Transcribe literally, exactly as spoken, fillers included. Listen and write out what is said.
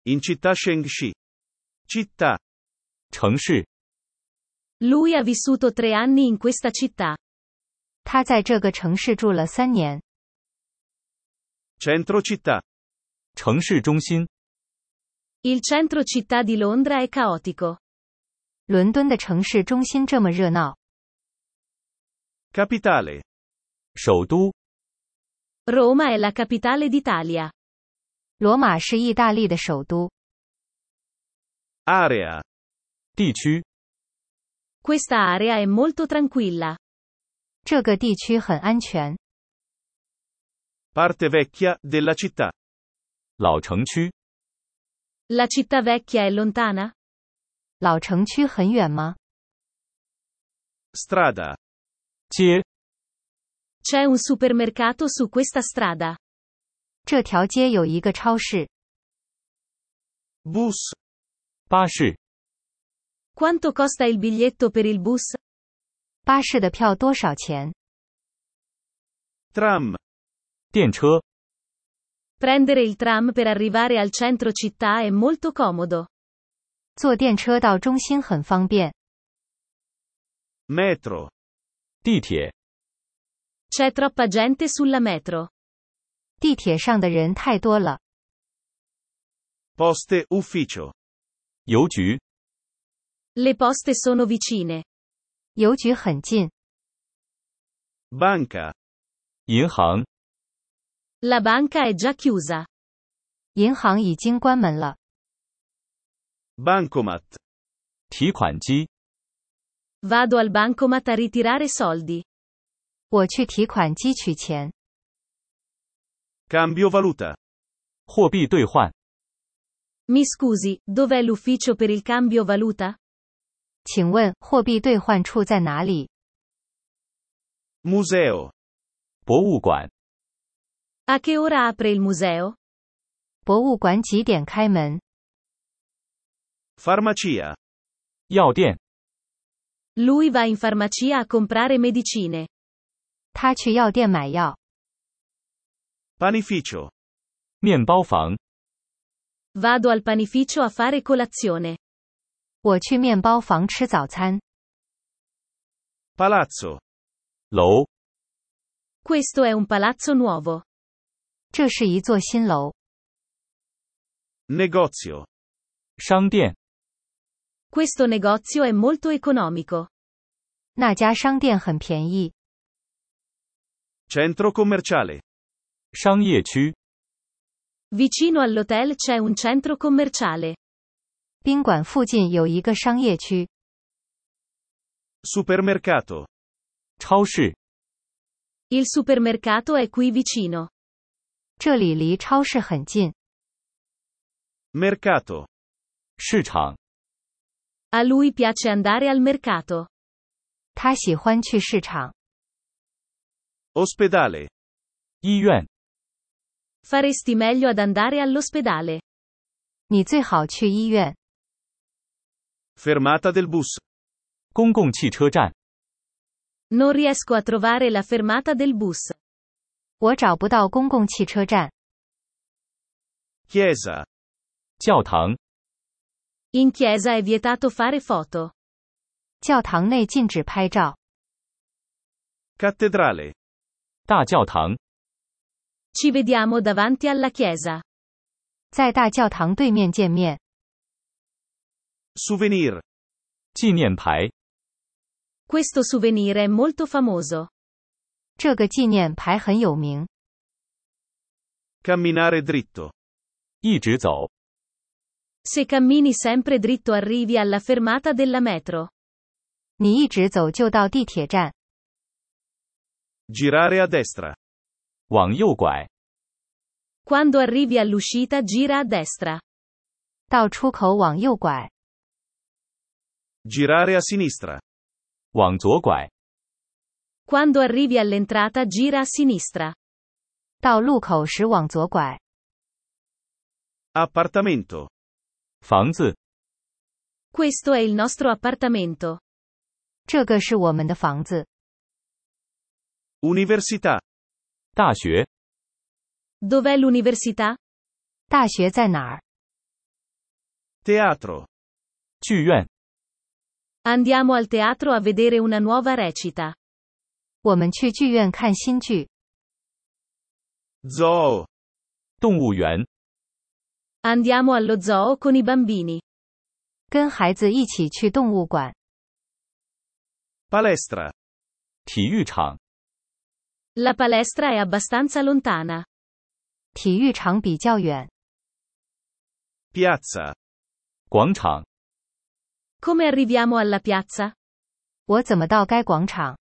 In città Shengxi. Città. 城市。 Lui ha vissuto tre anni in questa città. 他在这个城市住了三年。 Centro città. 城市中心。 Il centro città di Londra è caotico. 伦敦的城市中心这么热闹。 Capitale. 首都。 Roma è la capitale d'Italia. 罗马是意大利的首都。 Area. 地区。 Questa area è molto tranquilla. 这个地区很安全。 Parte vecchia della città. 老城区。 La città vecchia è lontana? 老城区很远吗？ Strada. 街。 C'è un supermercato su questa strada. 这条街有一个超市。 Bus. 巴士。 Quanto costa il biglietto per il bus? 巴士的票多少钱？ Tram. 电车。 Prendere il tram per arrivare al centro città è molto comodo. 坐电车到中心很方便。 Metro. 地铁。 C'è troppa gente sulla metro. 地铁上的人太多了。 Poste ufficio. 邮局。 Le poste sono vicine. 邮局很近。 Banca. 银行。 La banca è già chiusa. 银行已经关门了。 Bancomat. 提款机。 Vado al bancomat a ritirare soldi. 我去提款机取钱。 Cambio valuta. 货币兑换。 Mi scusi, dov'è l'ufficio per il cambio valuta? 请问货币兑换处在哪里？ Museo. 博物馆。 A che ora apre il museo? 博物馆几点开门？ Farmacia. 药店。 Lui va in farmacia a comprare medicine. 他去药店买药。 Panificio. 面包房。 Vado al panificio a fare colazione. 我去面包房吃早餐。 Palazzo. 楼。 Questo è un palazzo nuovo. 这是一座新楼。 Negozio. 商店。 Questo negozio è molto economico. 那家商店很便宜。 Centro commerciale. 商业区。 Vicino all'hotel c'è un centro commerciale. 宾馆附近有一个商业区。 Supermercato. 超市。 Il supermercato è qui vicino. 这里离超市很近。 Mercato. 市场。 A lui piace andare al mercato. 他喜欢去市场。 Ospedale. 医院。 Faresti meglio ad andare all'ospedale. 你最好去医院。 Fermata del bus. 公共汽车站。 Non riesco a trovare la fermata del bus. 我找不到公共汽车站。 Chiesa. 教堂。 In chiesa è vietato fare foto. 教堂内禁止拍照。 Cattedrale. 大教堂。 Ci vediamo davanti alla chiesa. 在大教堂对面见面。 Souvenir. 纪念牌。 Questo souvenir è molto famoso. 这个纪念牌很有名。 Camminare dritto. 一直走。 Se cammini sempre dritto arrivi alla fermata della metro. 你一直走就到地铁站。 Girare a destra. 往右拐。 Quando arrivi all'uscita gira a destra. 到出口往右拐。 Girare a sinistra. 往左拐。 Quando arrivi all'entrata gira a sinistra. 到路口时往左拐。 Appartamento. 房子。 Questo è il nostro appartamento. 这个是我们的房子。 Università. 大学。 Dov'è l'università? 大学在哪儿？ Teatro. 剧院。 Andiamo al teatro a vedere una nuova recita. 我们去剧院看新剧。 Zoo. 动物园。 Andiamo allo zoo con i bambini. 跟孩子一起去动物馆。 Palestra. 体育场。 La palestra è abbastanza lontana. 体育场比较远。 Piazza. 广场。 Come arriviamo alla piazza? 我怎么到该广场？